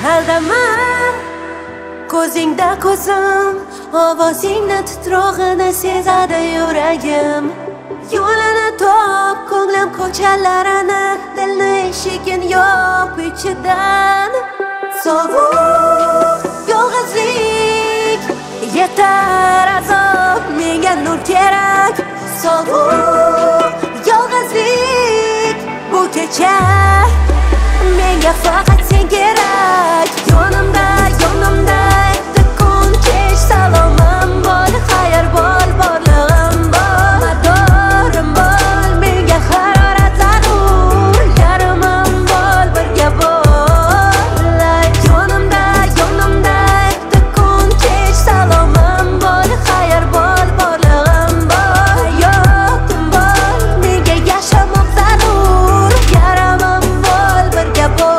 Aldama ko'zingda ko'zim, ovozingni titrog'ini sezadi yuragim. Yo'lini top, ko'nglim ko'chalarini, dilni eshigin yop ichidan. Sovuq yolg'izlik yetar azob, menga nur kerak. Sovuq yolg'izlik bu kecha, menga faqat sen kerak. Yonimda endi kun kech, salomim bol, xayr bol, borlig'im bol, madorim bol, menga harorat zarur, yarimim bol, birga bol. Yonimda endi kun kech, salomim bol, xayr bol, borlig'im bol, hayotim bol, menga yashamoq zarur, yarimim bol, birga bol.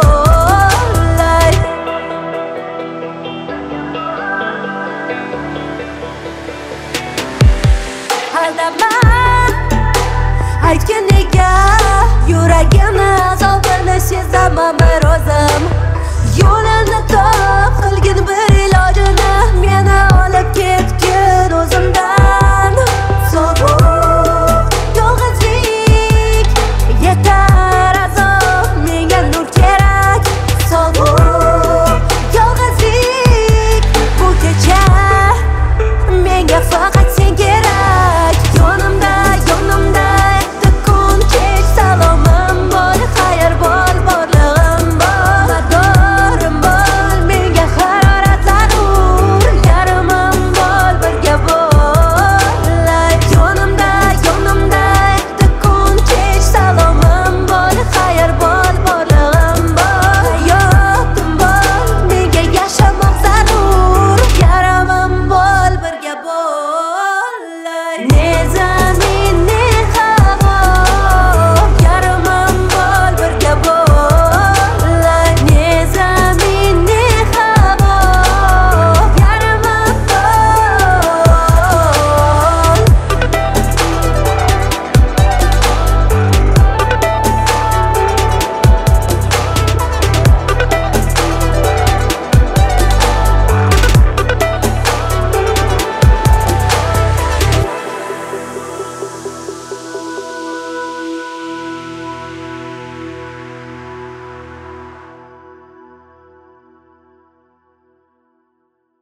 Aldama, aytgin nega yuragimni azobini sezaman bir o'zim. Yo'lini top, qilgin bir ilojini, meni olib ketgin o'zimdan. Sovuq yolg'izlik yetar azob, menga nur kerak. Sovuq yolg'izlik bu kecha, menga faqat sen kerak. Yonimda endi kun kech, salomim bol, xayr bol, borlig'im bol, madorim bol, menga harorat zarur, yarimim bol, birga bol. Yonimda endi kun kech, salomim bol, xayr bol, borlig'im bol, hayotim bol, menga yashamoq zarur, yarimim bol, birga bol.